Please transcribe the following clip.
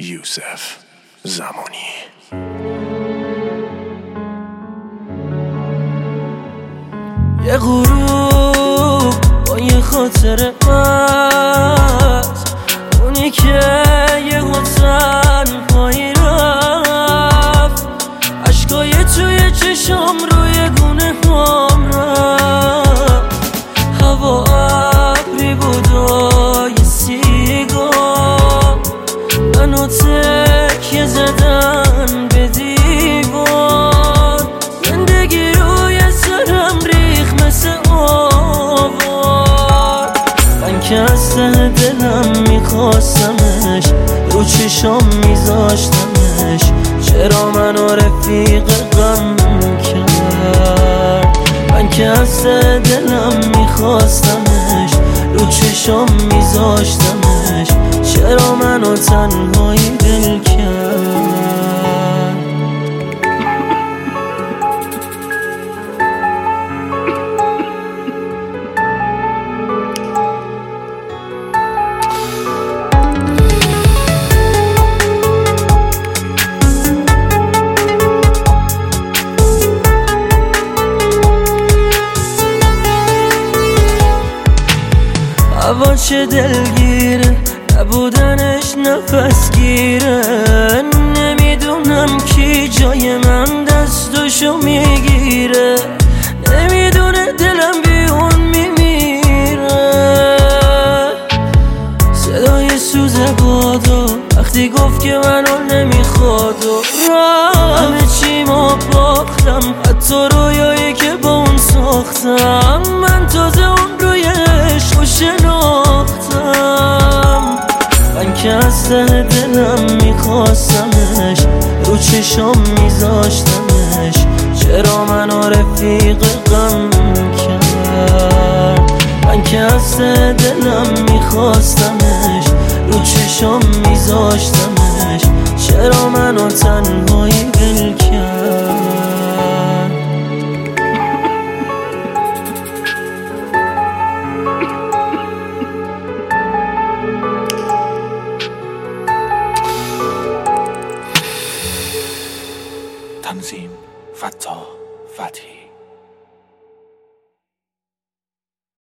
یوسف زمانی. یه غروب با یه خاطره هست، اونی که یه تنهایی رفت، عشقای توی چشم روی گونه هم رفت. هوا ابری بود و یه سیگار، منو تکیه زدن به دیوار. زندگی روی سرم ریخ مثل آوار. من که از ته دلم میخواستمش، رو چشام میذاشتمش، چرا منو رفیق غم کرد؟ من که از ته دلم میخواستمش، رو چشام میذاشتمش، چرا منو تنهایی دل کرد؟ هوا چه دلگیره، نبودنش نفس گیره. نمیدونم کی جای من دستشو میگیره، نمیدونه دلم بی اون میمیره. صدای سوز بادو وقتی گفت که منو نمیخواد و همه چی ما باختم، حتی رویایی که با اون ساختم. من تازه اون روی عشقو شناختم. من که از ته دلم میخواستمش، رو چشام میذاشتمش، چرا منو رفیق غم کرد؟ من که از ته دلم میخواستمش، رو چشام میذاشتمش، چرا منو تنهایی ول کرد؟